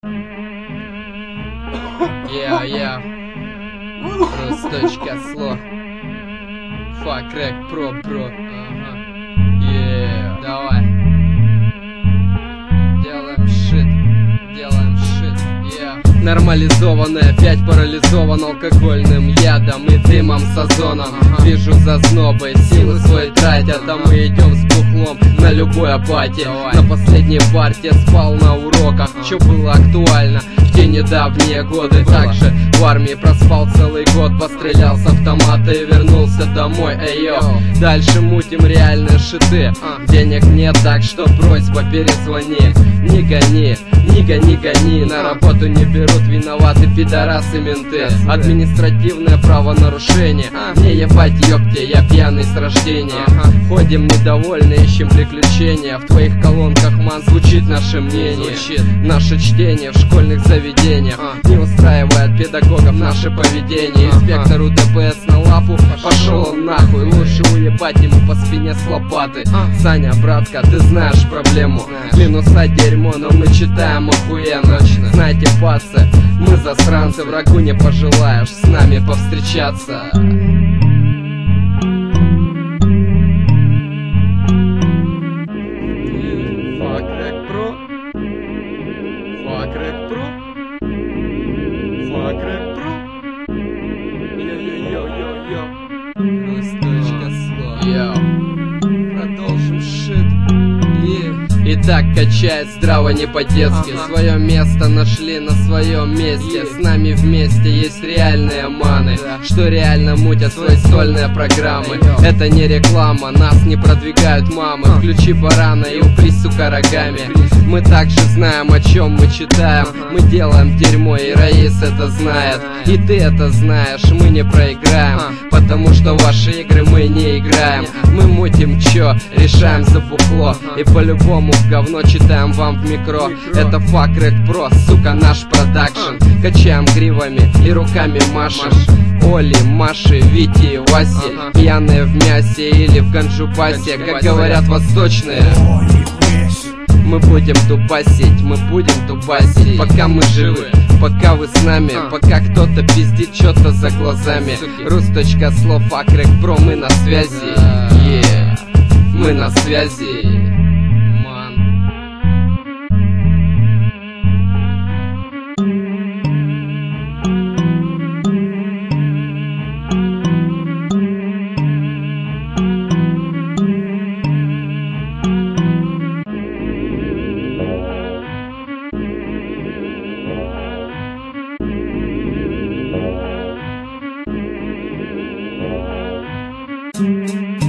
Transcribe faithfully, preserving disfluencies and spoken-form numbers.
Yeah, yeah. Росточка сло. Fuck Rec Pro, bro. Ага. Yeah. Давай. Делаем шит. Делаем шит. Yeah. Нормализованный, опять парализован алкогольным ядом и дымом с озоном. Ага. Вижу зазнобы, силы свои тратят, а мы идем с бухлом на любой апатии. Давай. На последней партии спал на уроках, ага. Что было актуально в те недавние годы. Было. Также в армии проспал целый год, пострелял с автомата и вернулся домой. Эй, йо. Дальше мутим реальные шиты. а. Денег нет, так что просьба перезвони. Не гони, не гони, гони. На работу не берут, виноваты пидорасы менты. Административное правонарушение. Не ебать, ёпте, я пьяный с рождения. Ходим недовольны, ищем приключения. В твоих колонках, ман, звучит наше мнение. Наше чтение в школьных заведениях не устраивает педагогов наше поведение. Инспектору ДПС на лапу пошел он нахуй. Лучше уебать ему по спине с лопаты. Саня, братка, ты знаешь проблему. Минуса дерьмо, но мы читаем охуенно. Знаете, пацы, мы засранцы, врагу не пожелаешь с нами повстречаться. Fuck Rec Pro. Fuck Rec Pro. Fuck Rec Pro. Йо-йо-йо-йо-йо. Росточка сло. Йо. Продолжим шит. И так качает здраво, не по-детски. ага. Свое место нашли на своем месте. С нами вместе есть реальные маны, да. Что реально мутят свои сольные программы. да, Это не реклама, нас не продвигают мамы. а. Включи барана и упрись, сука, рогами. Мы также знаем, о чем мы читаем. ага. Мы делаем дерьмо, и Раис это знает. И ты это знаешь, мы не проиграем. а. Потому что ваши игры мы не играем. Мы мутим чё, решаем за бухло. И по-любому в говно читаем вам в микро. Это Fuck Rec Pro, сука, наш продакшн. Качаем гривами и руками машем. Оли, Маши, Вити, Васи, пьяные в мясе или в ганджупасе, как говорят восточные. Мы будем тупасить, мы будем тупасить, пока мы живы, пока вы с нами, пока кто-то пиздит что-то за глазами. Русточка слов, Fuck Rec Pro, мы на связи. Yeah. Мы на связи. Thank you.